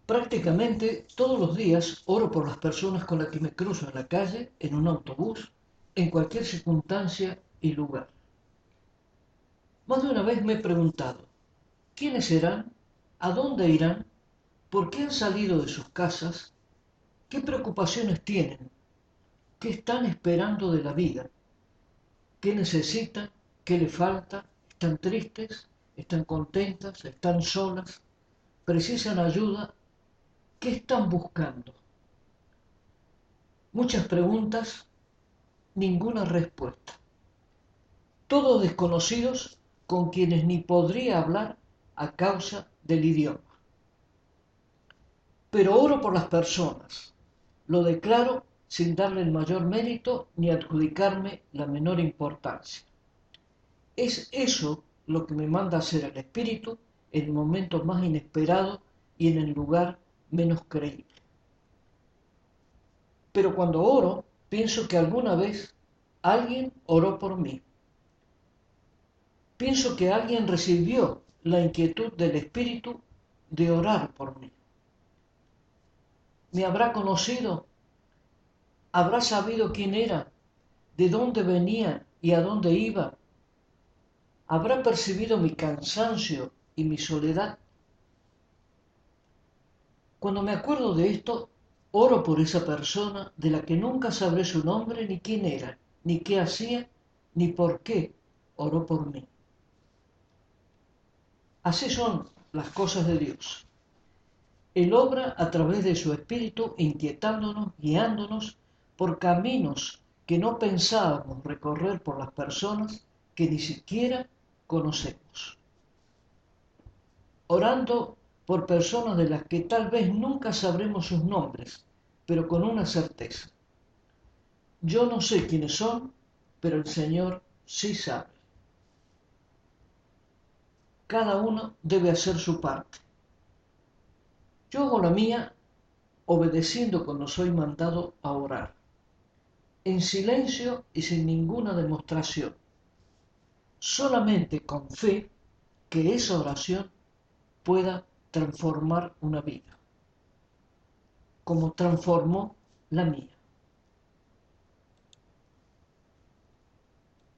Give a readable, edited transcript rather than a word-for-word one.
Prácticamente todos los días oro por las personas con las que me cruzo en la calle, en un autobús, en cualquier circunstancia y lugar. Más de una vez me he preguntado, ¿quiénes serán? ¿A dónde irán? ¿Por qué han salido de sus casas? ¿Qué preocupaciones tienen? ¿Qué están esperando de la vida? ¿Qué necesitan? ¿Qué les falta? ¿Están tristes? ¿Están contentas? ¿Están solas? ¿Precisan ayuda? ¿Qué están buscando? Muchas preguntas, ninguna respuesta. Todos desconocidos con quienes ni podría hablar a causa del idioma. Pero oro por las personas. Lo declaro sin darle el mayor mérito ni adjudicarme la menor importancia. Es eso lo que me manda a hacer el Espíritu en el momento más inesperado y en el lugar menos creíble. Pero cuando oro, pienso que alguna vez alguien oró por mí. Pienso que alguien recibió la inquietud del Espíritu de orar por mí. ¿Me habrá conocido? ¿Habrá sabido quién era? ¿De dónde venía y a dónde iba? ¿Habrá percibido mi cansancio y mi soledad? Cuando me acuerdo de esto, oro por esa persona de la que nunca sabré su nombre ni quién era, ni qué hacía, ni por qué oró por mí. Así son las cosas de Dios. Él obra a través de su Espíritu, inquietándonos, guiándonos por caminos que no pensábamos recorrer por las personas que ni siquiera conocemos. Orando por personas de las que tal vez nunca sabremos sus nombres, pero con una certeza. Yo no sé quiénes son, pero el Señor sí sabe. Cada uno debe hacer su parte. Yo hago la mía obedeciendo cuando soy mandado a orar, en silencio y sin ninguna demostración, solamente con fe que esa oración pueda transformar una vida, como transformó la mía.